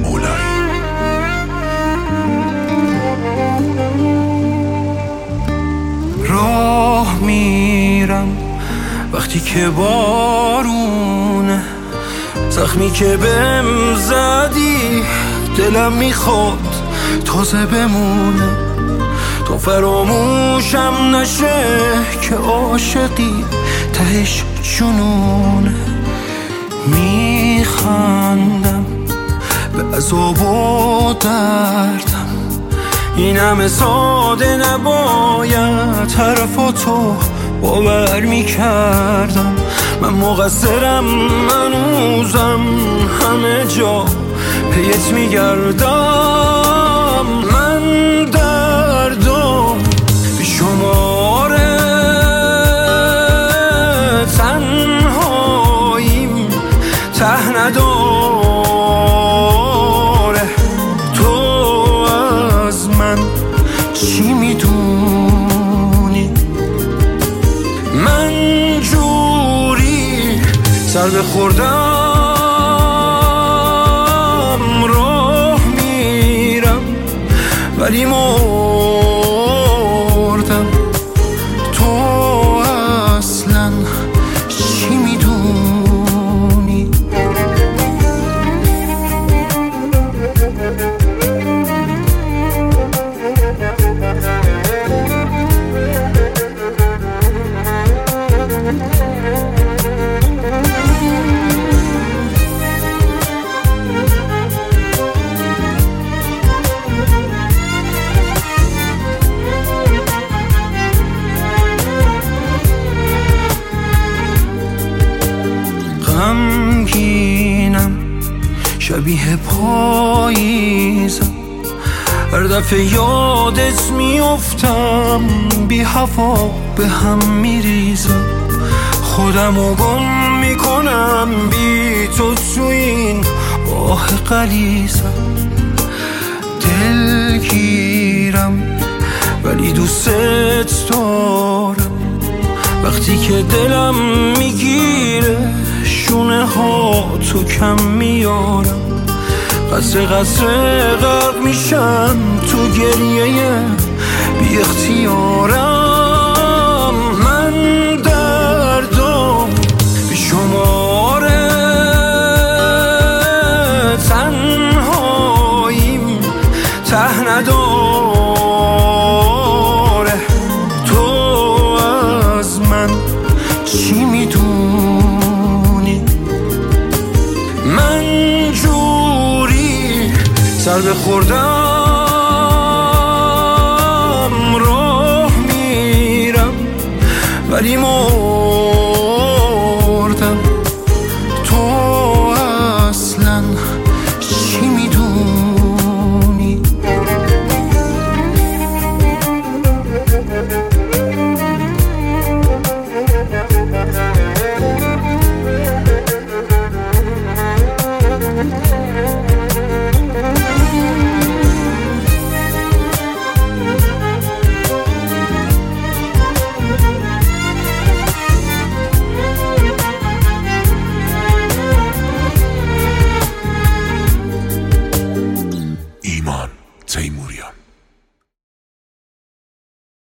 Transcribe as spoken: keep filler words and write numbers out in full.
بولایی. راه میرم وقتی که بارونه، زخمی که بهم زدی دلم میخواد تازه بمونه. تو فراموشم نشه که عاشقی تهش جنونه. میخندم به عذاب و دردم، این همه ساده نباید حرفاتو باور میکردم. من مقصرم، منوزم همه جا پیت میگردم. من دردم بی شماره، تنهاییم ته نداره. تو از من چی میدونی؟ من جوری سر بخوردم راه میرم ولی مردم. تو اصلا چی میدونی؟ غمگینم شبیه پاییزم، هر دفعه یادت میافتم بی هوا به هم میریزم. خودمو گم میکنم بی تو تو این راه غلیظم. دلگیرم ولی دوست دارم، وقتی که دلم میگیره شونه ها تو کم میارم. قصر قصر غرق میشم تو گریه بی اختیارم. من دردم بی شماره، تنهاییم ته نداره. تو از من چی میدونی؟ من جوری سر بخوردم راه میرم ولی مردم.